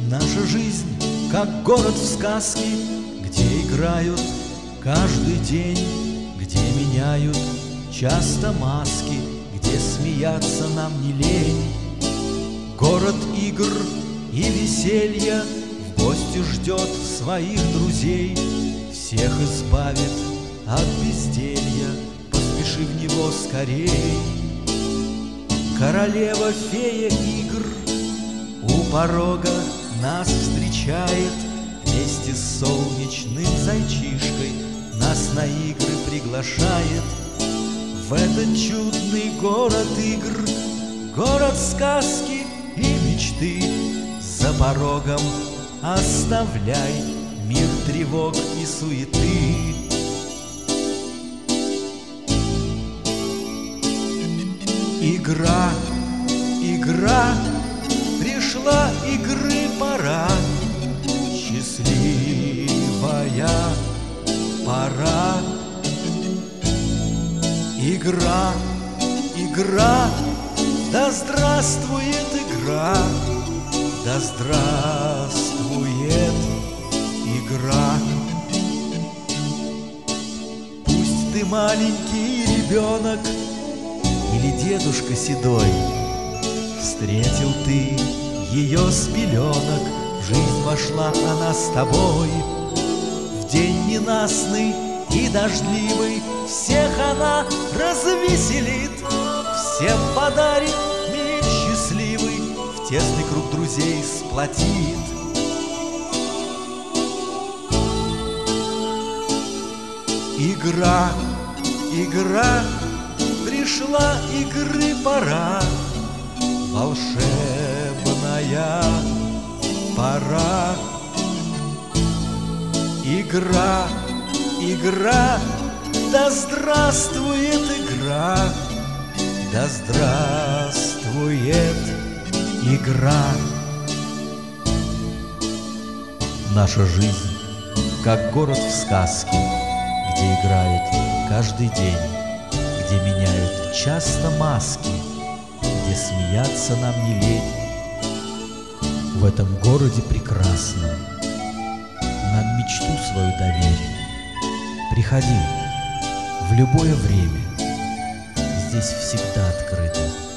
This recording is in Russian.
Наша жизнь, как город в сказке, где играют каждый день, где меняют часто маски, где смеяться нам не лень. Город игр и веселья в гости ждет своих друзей, всех избавит от безделья, поспеши в него скорей. Королева-фея игр у порога нас встречает, вместе с солнечным зайчишкой нас на игры приглашает. В этот чудный город игр, город сказки и мечты, за порогом оставляй мир тревог и суеты. Игра, игра, пришла игры пора, счастливая пора. Игра, игра, да здравствует игра, да здравствует игра. Пусть ты маленький ребенок или дедушка седой, встретил ты ее с пеленок, в жизнь вошла она с тобой. В день ненастный и дождливый всех она развеселит, всем подарит мир счастливый, в тесный круг друзей сплотит. Игра, игра, пришла игры пора, волшебная пора. Игра, игра, да здравствует игра, да здравствует игра. Наша жизнь, как город в сказке, где играют каждый день, где меняют часто маски, где смеяться нам не лень. В этом городе прекрасном нам мечту свою доверь. Приходи в любое время, здесь всегда открыто